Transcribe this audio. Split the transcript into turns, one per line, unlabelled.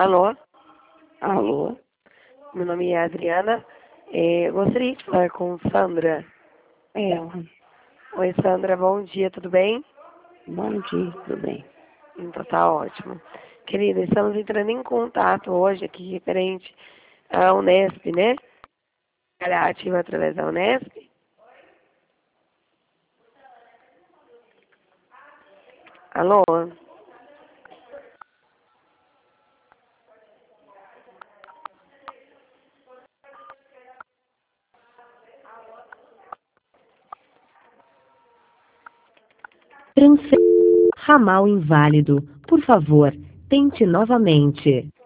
Alô,
Alô?
meu nome é Adriana. Gostaria de falar com Sandra.
Ela.
Oi, Sandra, bom dia, tudo bem?
Bom dia, tudo bem?
Então tá ótimo. Querida, estamos entrando em contato hoje aqui referente à Unesp, né? Trabalhar ativa através da Unesp. Alô?
Ramal inválido. Por favor, tente novamente.